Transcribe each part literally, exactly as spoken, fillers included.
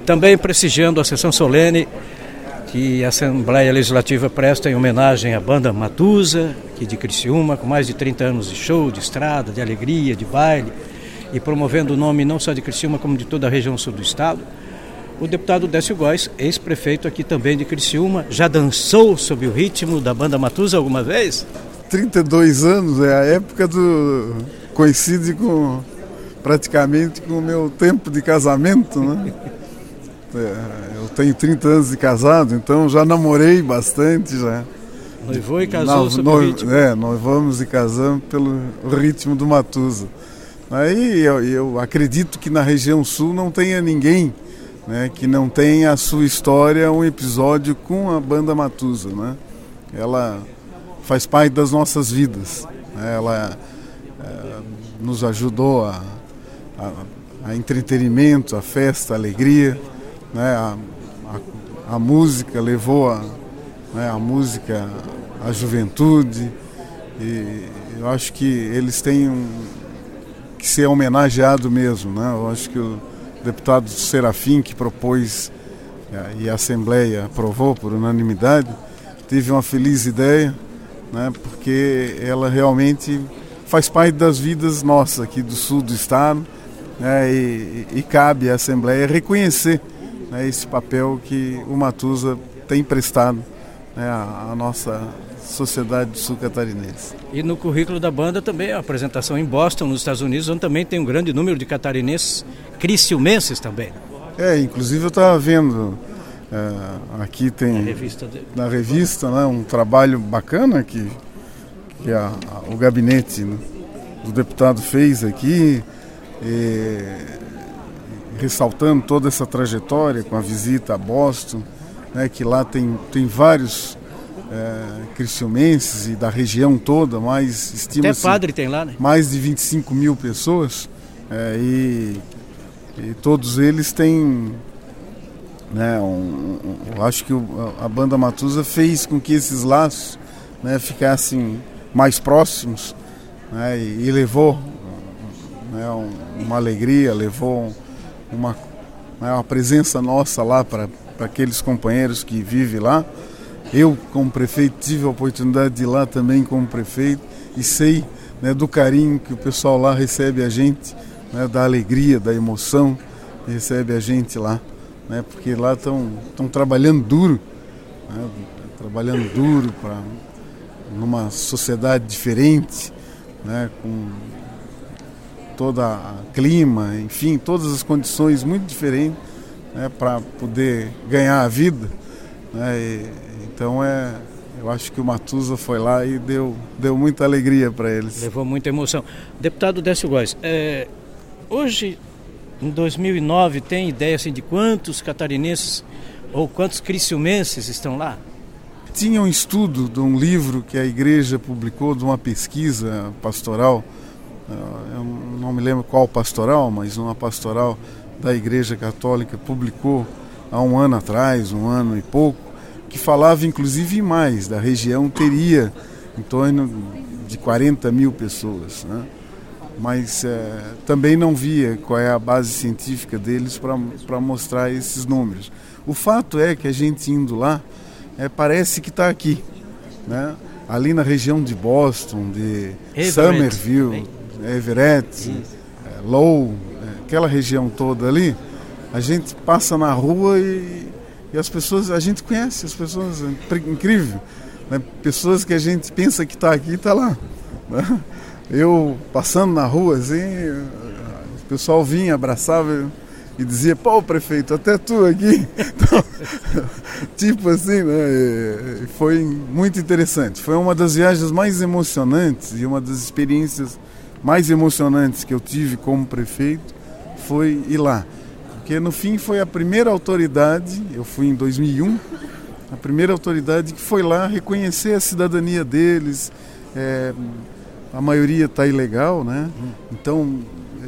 Também prestigiando a sessão solene que a Assembleia Legislativa presta em homenagem à banda Matusa, aqui de Criciúma, com mais de trinta anos de show, de estrada, de alegria, de baile, e promovendo o nome não só de Criciúma, como de toda a região sul do estado. O deputado Décio Góes, ex-prefeito aqui também de Criciúma, já dançou sob o ritmo da banda Matusa alguma vez? trinta e dois anos, é a época do... coincide com praticamente com o meu tempo de casamento, né? Eu tenho trinta anos de casado, então já namorei bastante já. Noivou e casou no, sob no, o ritmo? É, noivamos e casamos pelo ritmo do Matusa. Aí eu, eu acredito que na região sul não tenha ninguém, né, que não tenha a sua história, um episódio com a banda Matusa, né? Ela faz parte das nossas vidas, né? Ela é, nos ajudou a, a, a entretenimento, a festa, a alegria, né? a, a, a música levou a, né, a música à juventude, e eu acho que eles têm um, que ser homenageado mesmo, né? Eu acho que o deputado Serafim, que propôs e a Assembleia aprovou por unanimidade, teve uma feliz ideia, né, porque ela realmente faz parte das vidas nossas aqui do sul do estado, né, e, e cabe à Assembleia reconhecer, né, esse papel que o Matusa tem prestado, né, à, à nossa sociedade sul-catarinense. E no currículo da banda também a apresentação em Boston, nos Estados Unidos, onde também tem um grande número de catarinenses, criciumenses também. É, inclusive eu estava vendo, é, aqui tem na revista, de... na revista, né, um trabalho bacana que, que a, a, o gabinete, né, do deputado fez aqui, e, ressaltando toda essa trajetória com a visita a Boston, né, que lá tem, tem vários É, criciumenses e da região toda, mais estima-se, até padre tem lá, né? Mais de vinte e cinco mil pessoas, é, e, e todos eles têm, né, um, um, eu acho que o, a banda Matusa fez com que esses laços, né, ficassem mais próximos, né, e, e levou, né, um, uma alegria, levou uma, né, uma presença nossa lá para aqueles companheiros que vivem lá. Eu, como prefeito, tive a oportunidade de ir lá também como prefeito e sei, né, do carinho que o pessoal lá recebe a gente, né, da alegria, da emoção que recebe a gente lá, né, porque lá estão estão trabalhando duro, né, trabalhando duro para numa sociedade diferente, né, com todo o clima, enfim, todas as condições muito diferentes, né, para poder ganhar a vida, né, e, então é, eu acho que o Matusa foi lá e deu, deu muita alegria para eles. Levou muita emoção. Deputado Décio Góes, é, hoje, em dois mil e nove, tem ideia assim, de quantos catarinenses ou quantos criciumenses estão lá? Tinha um estudo de um livro que a igreja publicou, de uma pesquisa pastoral, eu não me lembro qual pastoral, mas uma pastoral da Igreja Católica publicou há um ano atrás, um ano e pouco, que falava inclusive mais, da região teria em torno de quarenta mil pessoas, né? Mas é, também não via qual é a base científica deles para mostrar esses números. O fato é que a gente indo lá, é, parece que está aqui, né? Ali na região de Boston, de Everett, Somerville, Everett, é, Lowell, é, aquela região toda ali, a gente passa na rua e E as pessoas, a gente conhece as pessoas, é incrível, né? Pessoas que a gente pensa que está aqui e está lá, né? Eu passando na rua, assim, o pessoal vinha, abraçava e dizia, pô, prefeito, até tu aqui. Então, tipo assim, né? E foi muito interessante. Foi uma das viagens mais emocionantes e uma das experiências mais emocionantes que eu tive como prefeito foi ir lá. Porque no fim foi a primeira autoridade, eu fui em dois mil e um, a primeira autoridade que foi lá reconhecer a cidadania deles, é, a maioria está ilegal, né? Então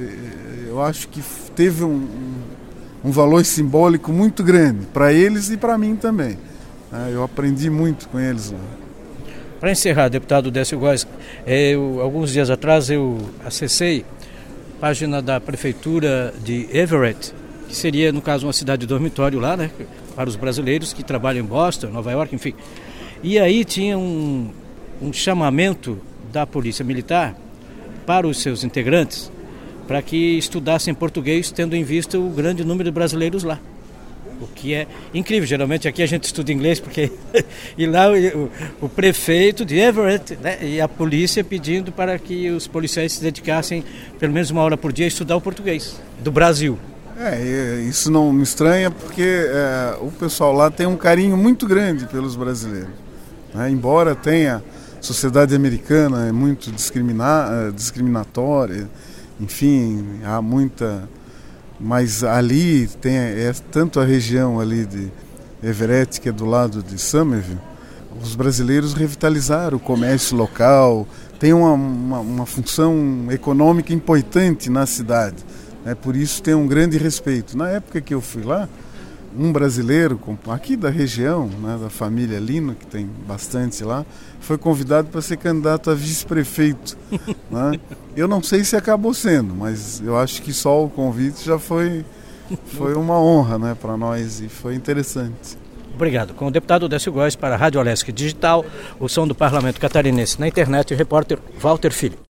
é, eu acho que teve um, um valor simbólico muito grande para eles e para mim também. É, eu aprendi muito com eles lá. Para encerrar, deputado Décio Góes, eu, alguns dias atrás eu acessei a página da Prefeitura de Everett que seria, no caso, uma cidade dormitório lá, né, para os brasileiros que trabalham em Boston, Nova York, enfim. E aí tinha um, um chamamento da Polícia Militar para os seus integrantes para que estudassem português, tendo em vista o grande número de brasileiros lá. O que é incrível. Geralmente aqui a gente estuda inglês, porque e lá o, o prefeito de Everett, né, e a polícia pedindo para que os policiais se dedicassem pelo menos uma hora por dia a estudar o português do Brasil. É, isso não me estranha, porque é, o pessoal lá tem um carinho muito grande pelos brasileiros, né? Embora tenha a sociedade americana é muito discrimina, discriminatória, enfim, há muita... Mas ali tem é, tanto a região ali de Everett, que é do lado de Somerville, os brasileiros revitalizaram o comércio local, tem uma, uma, uma função econômica importante na cidade, né? Por isso tem um grande respeito. Na época que eu fui lá, um brasileiro aqui da região, né, da família Lino, que tem bastante lá, foi convidado para ser candidato a vice-prefeito, né? Eu não sei se acabou sendo, mas eu acho que só o convite já foi, foi uma honra, né, para nós, e foi interessante. Obrigado. Com o deputado Décio Góes para a Rádio Alesc Digital, o som do Parlamento Catarinense na internet, o repórter Walter Filho.